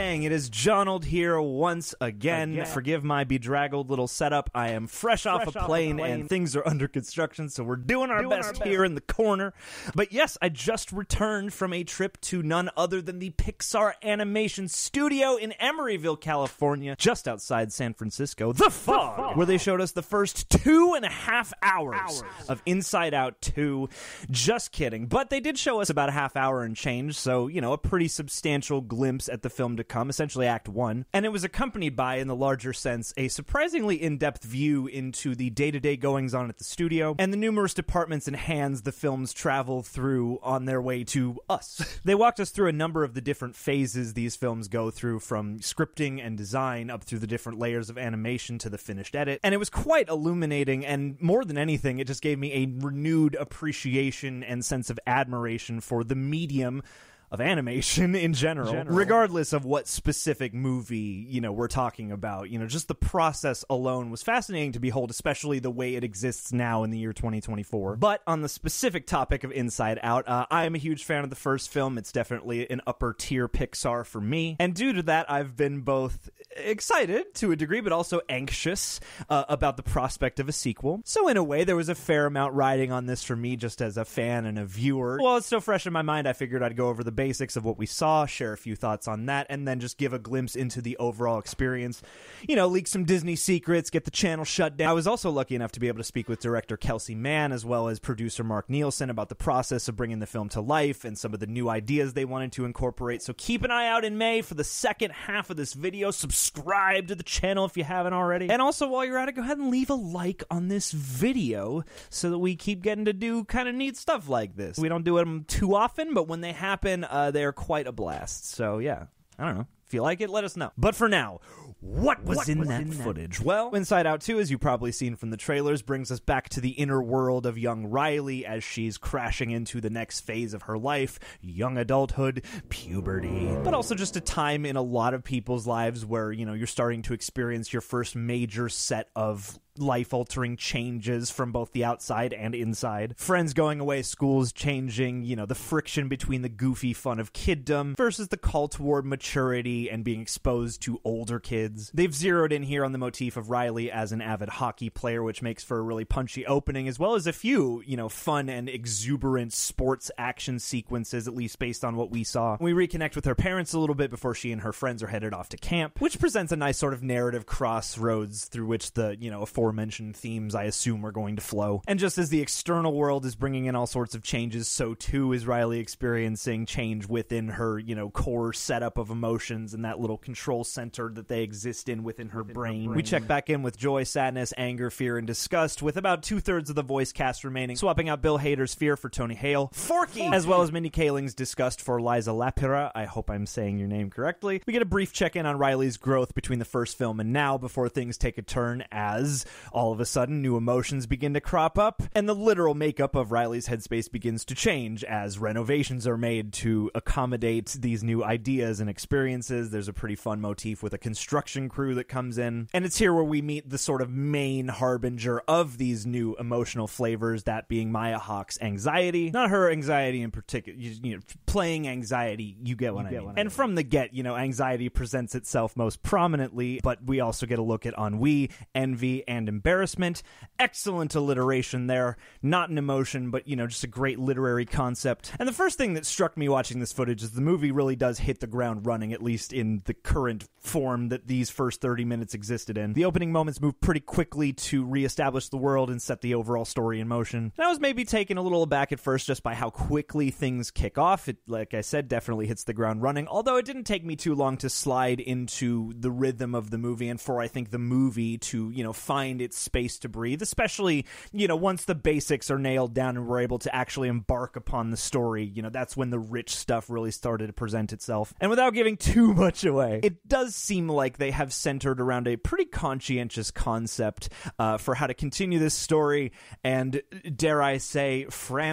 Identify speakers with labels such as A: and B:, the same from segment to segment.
A: gang, it is Jonold here once again. Forgive my bedraggled little setup. I am fresh off a plane and things are under construction, so we're doing our best here in the corner. But yes, I just returned from a trip to none other than the Pixar Animation Studio in Emeryville, California, just outside San Francisco, The Fog, where they showed us the first 2.5 hours of Inside Out 2. Just kidding. But they did show us about a half hour and change, so, you know, a pretty substantial glimpse at the film to come, essentially Act 1. And it was accompanied by, in the larger sense, a surprisingly in-depth view into the day-to-day goings-on at the studio and the numerous departments and hands the films travel through on their way to us. They walked us through a number of the different phases these films go through, from scripting and design up through the different layers of animation to the finished edit. And it was quite illuminating, and more than anything, it just gave me a renewed appreciation and sense of admiration for the medium of animation in general, regardless of what specific movie, you know, we're talking about. You know, just the process alone was fascinating to behold, especially the way it exists now in the year 2024. But on the specific topic of Inside Out, I am a huge fan of the first film. It's definitely an upper tier Pixar for me. And due to that, I've been both excited to a degree, but also anxious about the prospect of a sequel. So in a way, there was a fair amount riding on this for me just as a fan and a viewer. While it's still fresh in my mind, I figured I'd go over the basics of what we saw, share a few thoughts on that, and then just give a glimpse into the overall experience. You know, leak some Disney secrets, get the channel shut down. I was also lucky enough to be able to speak with director Kelsey Mann as well as producer Mark Nielsen about the process of bringing the film to life and some of the new ideas they wanted to incorporate. So keep an eye out in May for the second half of this video. Subscribe to the channel if you haven't already. And also, while you're at it, go ahead and leave a like on this video so that we keep getting to do kind of neat stuff like this. We don't do them too often, but when they happen, they're quite a blast. So yeah, I don't know. If you like it, let us know. But for now, what was in that footage? Well, Inside Out 2, as you've probably seen from the trailers, brings us back to the inner world of young Riley as she's crashing into the next phase of her life, young adulthood, puberty. But also just a time in a lot of people's lives where, you know, you're starting to experience your first major set of life-altering changes from both the outside and inside. Friends going away, schools changing, you know, the friction between the goofy fun of kiddom versus the call toward maturity and being exposed to older kids. They've zeroed in here on the motif of Riley as an avid hockey player, which makes for a really punchy opening, as well as a few, you know, fun and exuberant sports action sequences, at least based on what we saw. We reconnect with her parents a little bit before she and her friends are headed off to camp, which presents a nice sort of narrative crossroads through which the, you know, aforementioned themes, I assume, are going to flow. And just as the external world is bringing in all sorts of changes, so too is Riley experiencing change within her, you know, core setup of emotions and that little control center that they exist in within her brain. We check back in with joy, sadness, anger, fear, and disgust, with about 2/3 of the voice cast remaining, swapping out Bill Hader's fear for Tony Hale, Forky, as well as Mindy Kaling's disgust for Liza Lapira. I hope I'm saying your name correctly. We get a brief check-in on Riley's growth between the first film and now before things take a turn as all of a sudden new emotions begin to crop up and the literal makeup of Riley's headspace begins to change as renovations are made to accommodate these new ideas and experiences. There's a pretty fun motif with a construction crew that comes in, and it's here where we meet the sort of main harbinger of these new emotional flavors, that being Maya Hawke's anxiety. Not her anxiety in particular, you know, playing anxiety, you get what I mean. And from the get, you know, anxiety presents itself most prominently, but we also get a look at ennui, envy, and embarrassment. Excellent alliteration there. Not an emotion, but, you know, just a great literary concept. And the first thing that struck me watching this footage is the movie really does hit the ground running, at least in the current form that these first 30 minutes existed in. The opening moments move pretty quickly to reestablish the world and set the overall story in motion. And I was maybe taken a little aback at first just by how quickly things kick off. It, like I said, definitely hits the ground running, although it didn't take me too long to slide into the rhythm of the movie and for, I think, the movie to, you know, find its space to breathe, especially, you know, once the basics are nailed down and we're able to actually embark upon the story. You know, that's when the rich stuff really started to present itself. And without giving too much away, it does seem like they have centered around a pretty conscientious concept for how to continue this story and, dare I say,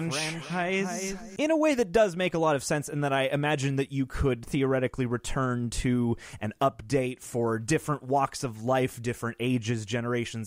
A: franchise in a way that does make a lot of sense, and that I imagine that you could theoretically return to an update for different walks of life, different ages, generations,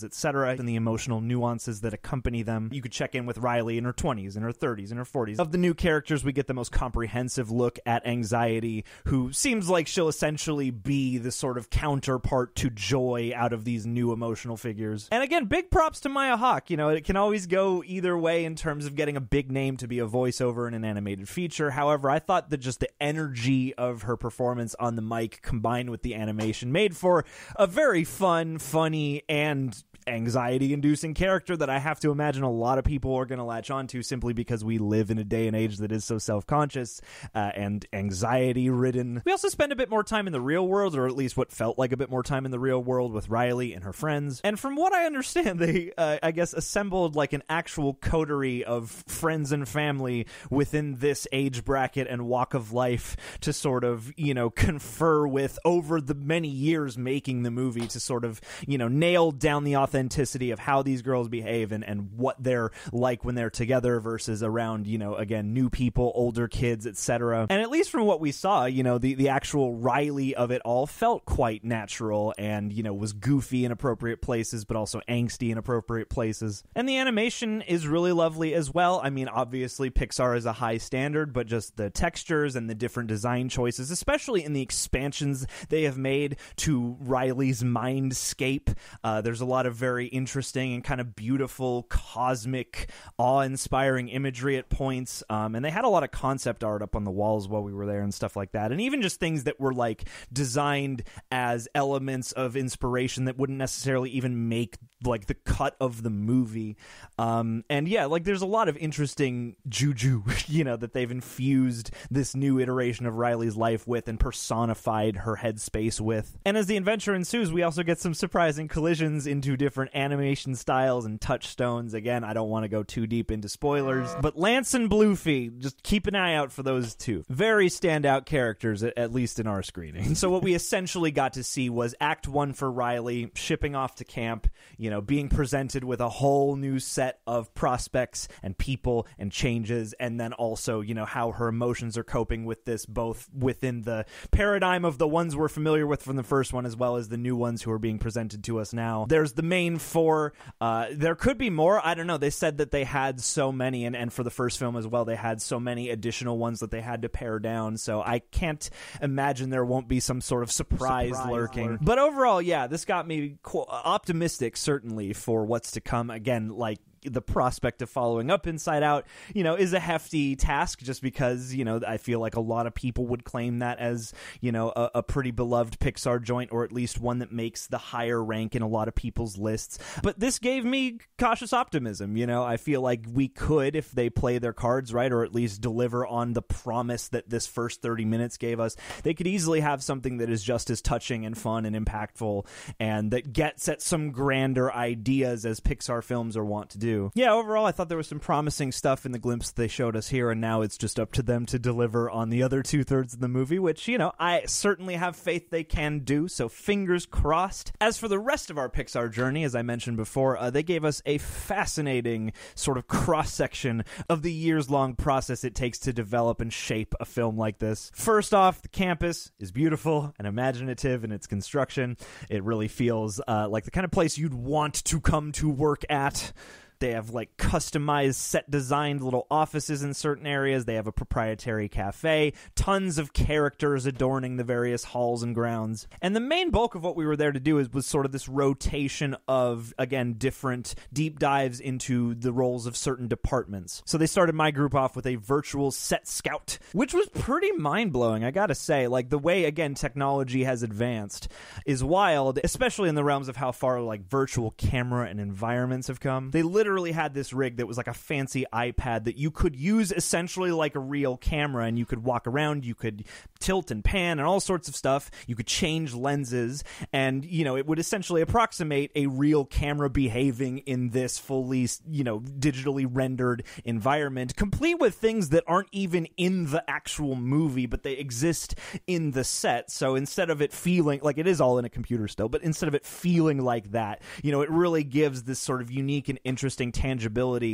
A: emotions, etc., and the emotional nuances that accompany them. You could check in with Riley in her 20s, in her 30s, in her 40s. Of the new characters, we get the most comprehensive look at Anxiety, who seems like she'll essentially be the sort of counterpart to Joy out of these new emotional figures. And again, big props to Maya Hawke. You know, it can always go either way in terms of getting a big name to be a voiceover in an animated feature. However, I thought that just the energy of her performance on the mic combined with the animation made for a very fun, funny, and anxiety-inducing character that I have to imagine a lot of people are going to latch onto simply because we live in a day and age that is so self-conscious and anxiety-ridden. We also spend a bit more time in the real world, or at least what felt like a bit more time in the real world with Riley and her friends. And from what I understand, they, I guess, assembled like an actual coterie of friends and family within this age bracket and walk of life to sort of, you know, confer with over the many years making the movie to sort of, you know, nail down the authenticity of how these girls behave and what they're like when they're together versus around, you know, again, new people, older kids, etc. And at least from what we saw, you know, the actual Riley of it all felt quite natural and, you know, was goofy in appropriate places, but also angsty in appropriate places. And the animation is really lovely as well. I mean, obviously Pixar is a high standard, but just the textures and the different design choices, especially in the expansions they have made to Riley's mindscape. There's a lot of very interesting and kind of beautiful, cosmic, awe-inspiring imagery at points. And they had a lot of concept art up on the walls while we were there and stuff like that. And even just things that were like designed as elements of inspiration that wouldn't necessarily even make like the cut of the movie. And yeah, like there's a lot of interesting juju, you know, that they've infused this new iteration of Riley's life with and personified her headspace with. And as the adventure ensues, we also get some surprising collisions into different animation styles and touchstones. Again, I don't want to go too deep into spoilers, but Lance and Bluefy, just keep an eye out for those two. Very standout characters, at least in our screening. So what we essentially got to see was Act 1 for Riley, shipping off to camp, you know, being presented with a whole new set of prospects and people and changes, and then also, you know, how her emotions are coping with this, both within the paradigm of the ones we're familiar with from the first one, as well as the new ones who are being presented to us now. There's the main four. There could be more. I don't know. They said that they had so many, and for the first film as well, they had so many additional ones that they had to pare down. So I can't imagine there won't be some sort of surprise lurking. But overall, yeah, this got me optimistic, certainly, for what's to come. Again, like, the prospect of following up Inside Out, you know, is a hefty task just because, you know, I feel like a lot of people would claim that as, you know, a pretty beloved Pixar joint, or at least one that makes the higher rank in a lot of people's lists. But this gave me cautious optimism. You know, I feel like we could, if they play their cards right, or at least deliver on the promise that this first 30 minutes gave us, they could easily have something that is just as touching and fun and impactful, and that gets at some grander ideas as Pixar films are wont to do. Yeah, overall, I thought there was some promising stuff in the glimpse they showed us here, and now it's just up to them to deliver on the other 2/3 of the movie, which, you know, I certainly have faith they can do, so fingers crossed. As for the rest of our Pixar journey, as I mentioned before, they gave us a fascinating sort of cross-section of the years-long process it takes to develop and shape a film like this. First off, the campus is beautiful and imaginative in its construction. It really feels like the kind of place you'd want to come to work at. They have like customized set designed little offices in certain areas. They have a proprietary cafe, tons of characters adorning the various halls and grounds. And the main bulk of what we were there to do was sort of this rotation of, again, different deep dives into the roles of certain departments. So they started my group off with a virtual set scout, which was pretty mind-blowing, I gotta say. Like, the way, again, technology has advanced is wild, especially in the realms of how far like virtual camera and environments have come. They literally had this rig that was like a fancy iPad that you could use essentially like a real camera, and you could walk around, you could tilt and pan and all sorts of stuff. You could change lenses, and, you know, it would essentially approximate a real camera behaving in this fully, you know, digitally rendered environment, complete with things that aren't even in the actual movie, but they exist in the set. So instead of it feeling like it is all in a computer still, but instead of it feeling like that, you know, it really gives this sort of unique and interesting tangibility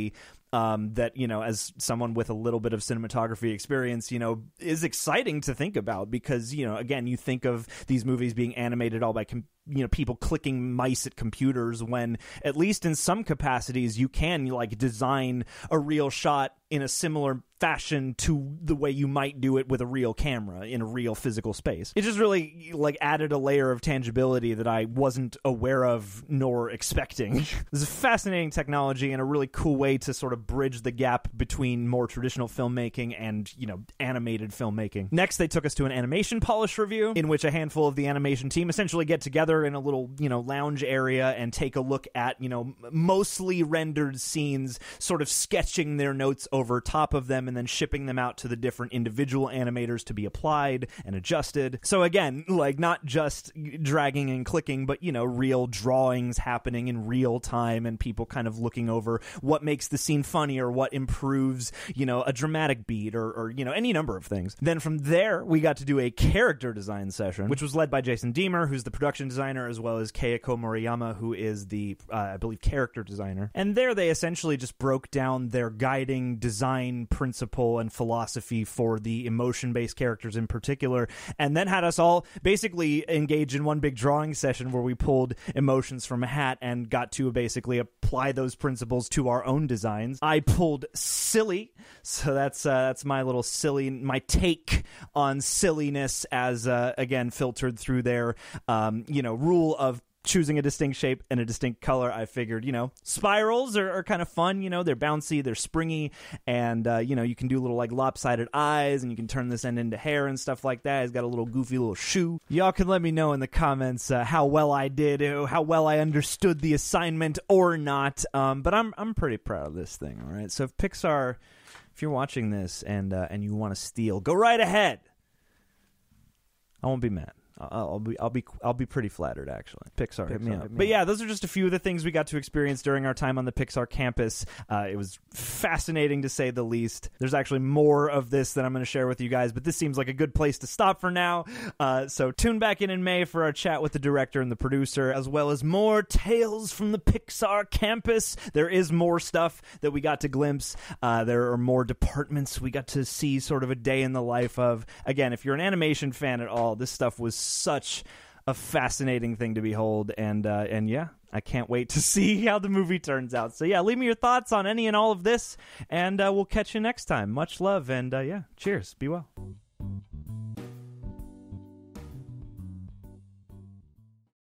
A: that, as someone with a little bit of cinematography experience, is exciting to think about because, again, you think of these movies being animated all by people clicking mice at computers when, at least in some capacities, you can design a real shot in a similar fashion to the way you might do it with a real camera in a real physical space. It just really added a layer of tangibility that I wasn't aware of nor expecting. This is fascinating technology and a really cool way to sort of bridge the gap between more traditional filmmaking and, animated filmmaking. Next, they took us to an animation polish review in which a handful of the animation team essentially get together in a little, lounge area and take a look at, mostly rendered scenes, sort of sketching their notes over top of them and then shipping them out to the different individual animators to be applied and adjusted. So again, not just dragging and clicking, but, real drawings happening in real time and people kind of looking over what makes the scene funny or what improves, a dramatic beat or any number of things. Then from there, we got to do a character design session, which was led by Jason Deemer, who's the production designer, as well as Keiko Moriyama, who is the, I believe, character designer. And there they essentially just broke down their guiding design principle and philosophy for the emotion-based characters in particular, and then had us all basically engage in one big drawing session where we pulled emotions from a hat and got to basically apply those principles to our own designs. I pulled silly, so that's my little my take on silliness as again filtered through their rule of choosing a distinct shape and a distinct color. I figured, spirals are kind of fun, they're bouncy, they're springy, and, you can do little lopsided eyes, and you can turn this end into hair and stuff like that. He's got a little goofy little shoe. Y'all can let me know in the comments how well I did, how well I understood the assignment or not, but I'm pretty proud of this thing, all right? So if Pixar, if you're watching this and you want to steal, go right ahead. I won't be mad. I'll be pretty flattered, actually. Pixar, hit me up. But yeah, those are just a few of the things we got to experience during our time on the Pixar campus. It was fascinating, to say the least. There's actually more of this that I'm going to share with you guys, but this seems like a good place to stop for now. So tune back in May for our chat with the director and the producer, as well as more tales from the Pixar campus. There is more stuff that we got to glimpse. There are more departments we got to see sort of a day in the life of. Again, if you're an animation fan at all, this stuff was such a fascinating thing to behold, and yeah, I can't wait to see how the movie turns out. So yeah, leave me your thoughts on any and all of this, and we'll catch you next time. Much love, and yeah, cheers. Be well.